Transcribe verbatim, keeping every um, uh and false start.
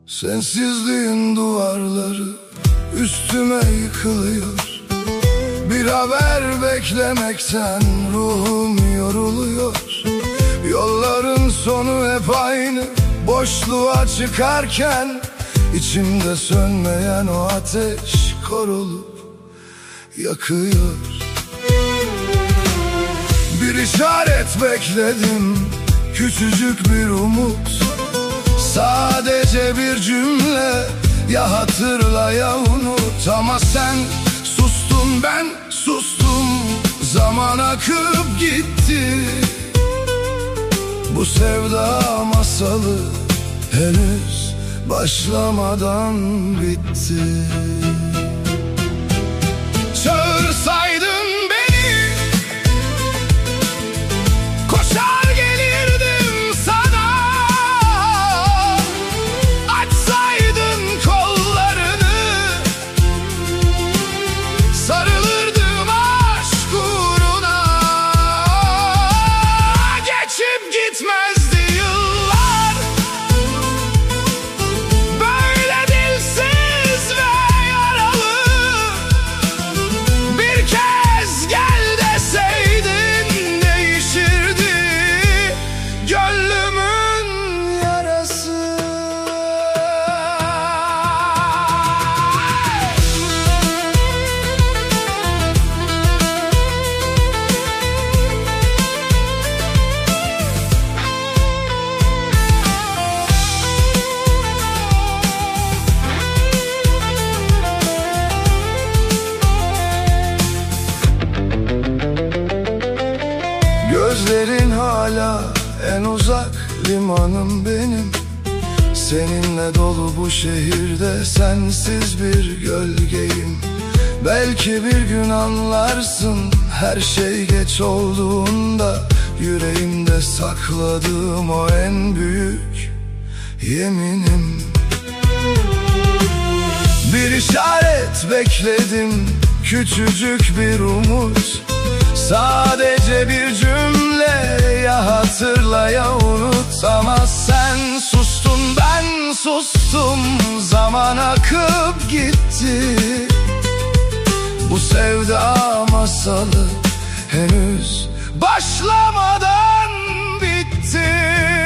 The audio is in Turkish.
Sensizliğin duvarları üstüme yıkılıyor. Bir haber beklemekten ruhum yoruluyor. Yolların sonu hep aynı, boşluğa çıkarken içimde sönmeyen o ateş korulup yakıyor. Bir işaret bekledim, küçücük bir umut. Sadece bir cümle, ya hatırla ya unut. Ama sen sustun, ben sustum. Zaman akıp gitti. Bu sevda masalı henüz başlamadan bitti. Çağırsaydın beni, koşar gelirdim sana. Açsaydın kollarını, sarılırdım aşk uğruna. Geçip gitmezdi yıllar böyle dilsiz ve yaralı. Bir kez gel deseydin değişirdi gönlümün yarası. Gözlerin hala en uzak limanım benim. Seninle dolu bu şehirde sensiz bir gölgeyim. Belki bir gün anlarsın, her şey geç olduğunda. Yüreğimde sakladığım o en büyük yeminim. Bir işaret bekledim, küçücük bir umut. Sadece bir cümle, ya hatırla ya unut. Ama sen sustun, ben sustum. Zaman akıp gitti. Bu sevda masalı henüz başlamadan bitti.